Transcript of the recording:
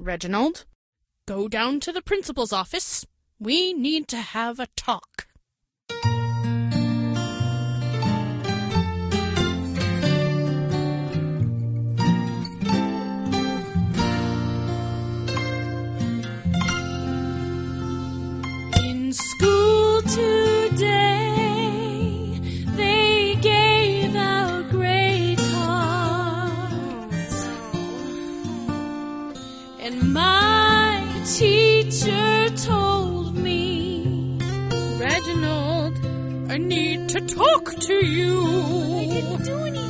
Reginald. Go down to the principal's office. We need to have a talk. In school today, they gave out grade cards, and my teacher told me, Reginald, I need to talk to you.